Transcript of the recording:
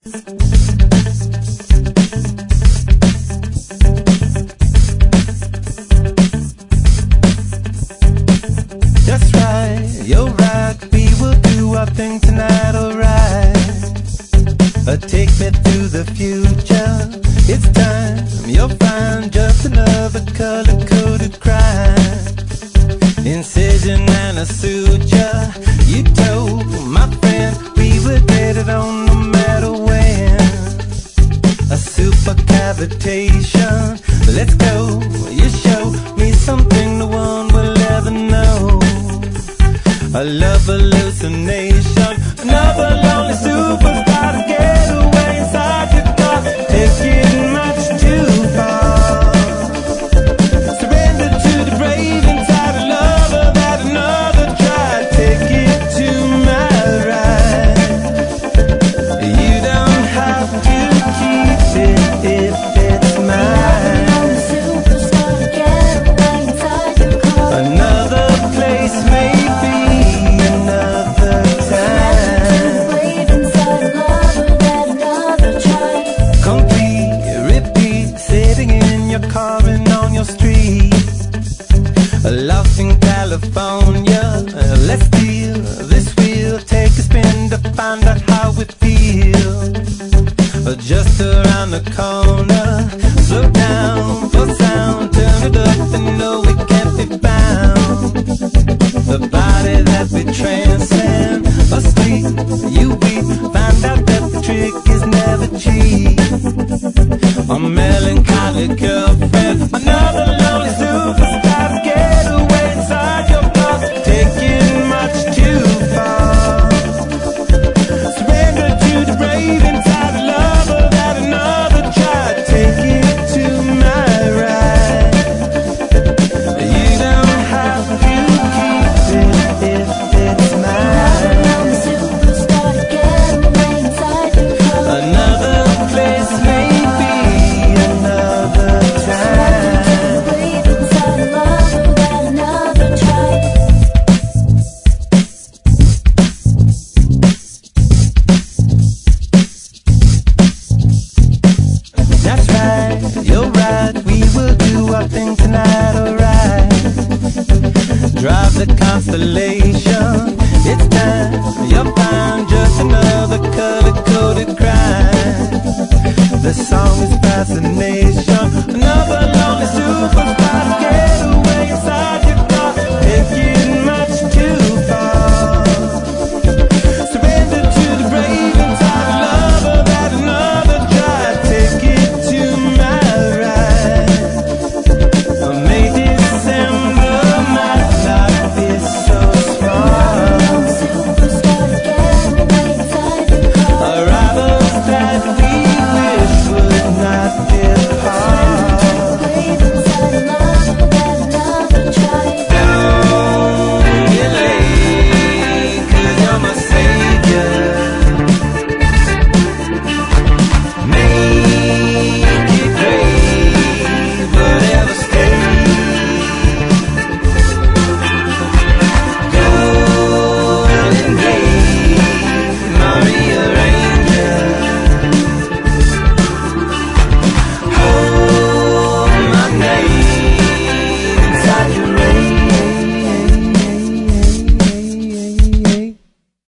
That's right, you're right, we will do our thing tonight, alright. Take me through the future, it's time, you'll find just another color-coded crime. Incision and a suture, you told my friend we would get it on no matter when. A super cavitation, let's go, you show me something no one will ever know. A love hallucination, another lonely superstar to get away inside your car, taking much too far. Surrender to the brave inside a lover that another tried. Take it to my ride. You don't have to keep it if it's mine. Another place maybe. Carving on your street, lost in California. Let's steal this wheel, take a spin to find out how it feels. Just around the corner, slow down for sound, turn it up and know it can't be found. The body that we transcend, asleep, you weep, find out that the trick is never cheap. A melancholy girlfriend, another lonely superstar to get away inside your car, taking much too far. Surrender to the brave inside a lover that another tried. Take it to my ride. You don't have to keep it if it's mine. Another place maybe. That's right, you're right, we will do our thing tonight, alright. Drive the constellation, it's time, you'll find just another color-coded crime. The song is fascination, another lonely super.